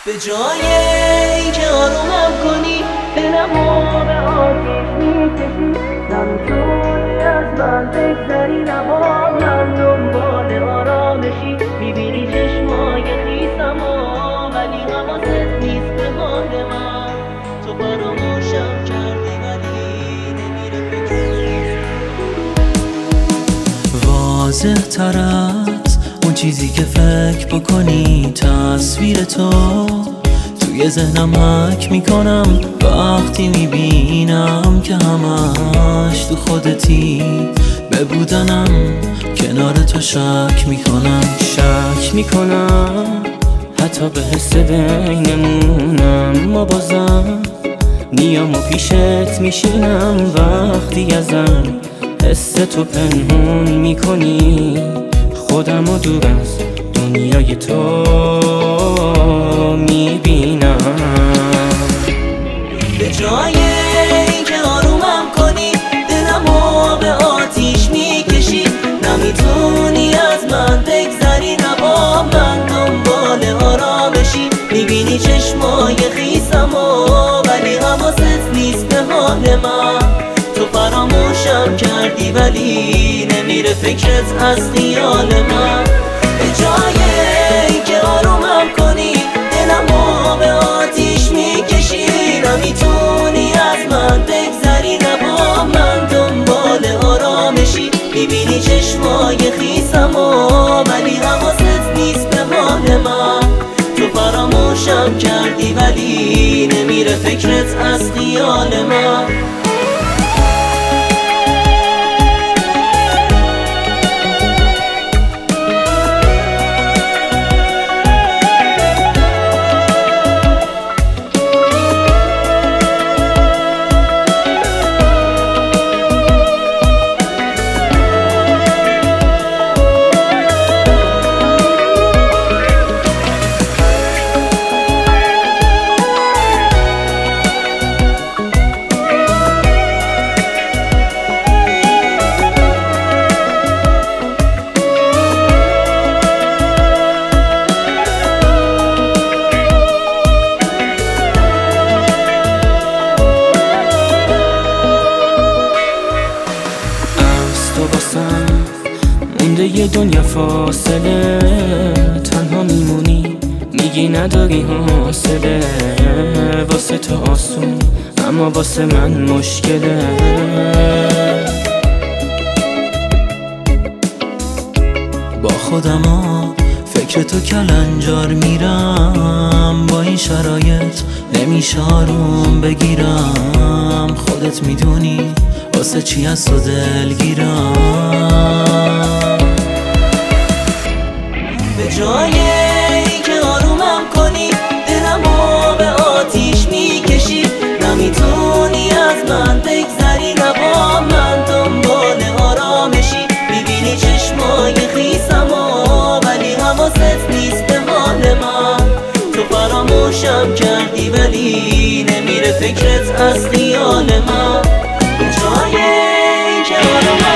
به جای اینکه آرومم کنی دلمو به آتیش میکشی، نمیتونی از من بگذری، نبا من دنبال آرامشی. میبینی چشمای خیسمو ولی حواست نیست به حال من. تو فراموشم کردی ولی نمیره فکر. واضح تر از اون چیزی که فکر بکنی تصویر تو توی ذهنم حک میکنم وقتی میبینم که همش تو خودتی. به بودنم کنار تو شک میکنم حتی به حس بینمونم. ما بازم میام و پیشت میشینم وقتی ازم حس تو پنهون میکنی. خودمو دور از دنیای تو میبینم. به جای اینکه آرومم کنی دلمو به آتیش میکشی، نمیتونی از من بگذری، نبا من دنبال آرامشی. میبینی چشمای خیسمو ولی حواست نیست به حال من. تو فراموشم کردی ولی نمیره فکرت از خیال من. به جای اینکه آرومم کنی دلمو به آتیش میکشی، نمیتونی از من بگذری، نبا من دنبال آرامشی. میبینی چشمای خیسمو ولی حواست نیست به حال من. تو فراموشم کردی ولی نمیره فکرت از خیال من. مونده یه دنیا فاصله، تنها میمونی میگی نداری حوصله. واسه تو آسون اما واسه من مشکله. با خودم فکر تو کلنجار میرم، با این شرایط نمیشه آروم بگیرم. خودت میدونی واسه چی از تو دلگیرم. به جای اینکه آرومم کنی دلمو به آتیش میکشی، نمیتونی از من بگذری، نبا من دنبال آرامشی. میبینی چشمای خیسمو ولی حواست نیست به حال من. تو فراموشم کردی ولی نمیره فکرت از خیال من. به جای اینکه